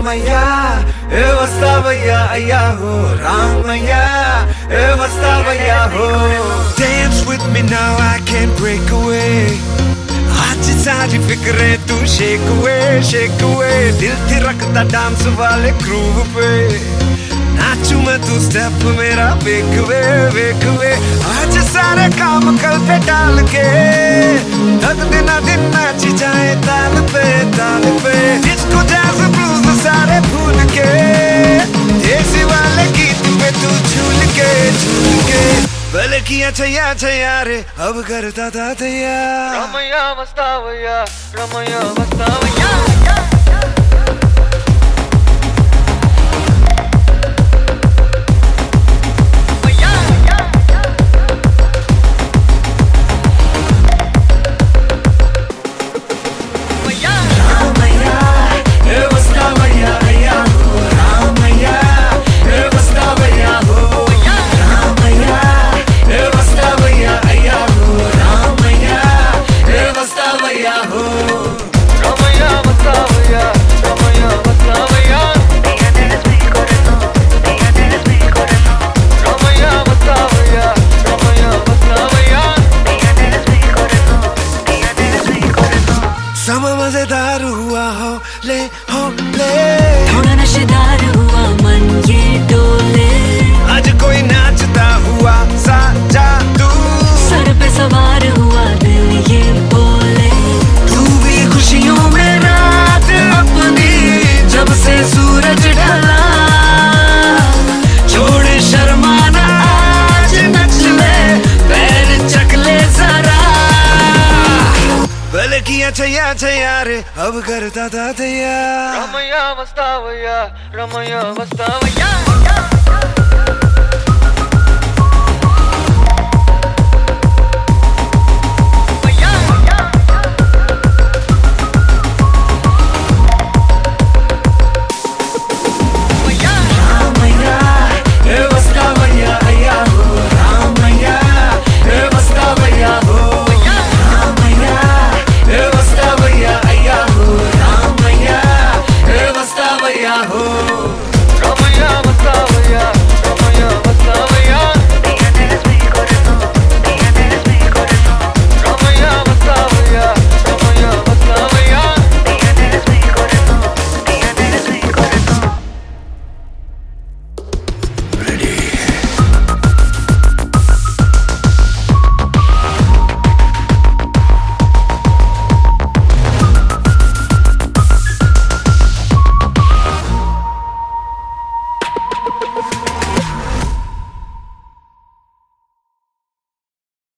రామయ్య ఏ వస్తావయ్యా అయ్యా హో రామయ్య ఏ వస్తావయ్యా హో Dance with me now I can't break away आज सारी फिक्रें तू शेक away दिल थिरकता डांस वाले ग्रूव पे नाचू मैं तू स्टेप मेरा वेक वे आज सारे काम कल पे डाल के तक दिन नाची जाए ताल पे डिस्को जैज ब्लूज सारे भूल के देसी वाले गीत पे तू झूल के भले किया छैया रे अब करता था तैयार रमैया वस्तावैया समा मजेदार हुआ हो ले थोड़ा नशेदार हुआ मन ये डोले आज कोई नाचता हुआ सा जादू सर पे सवार हुआ दिल ये बोले तू भी खुशियों में रात अपनी जब से सूरज ढला छोड़े शर्माना आज नच ले पैर चकले जरा भले किया छैया रे अब करता था तैयार रमैया वस्तावैया हो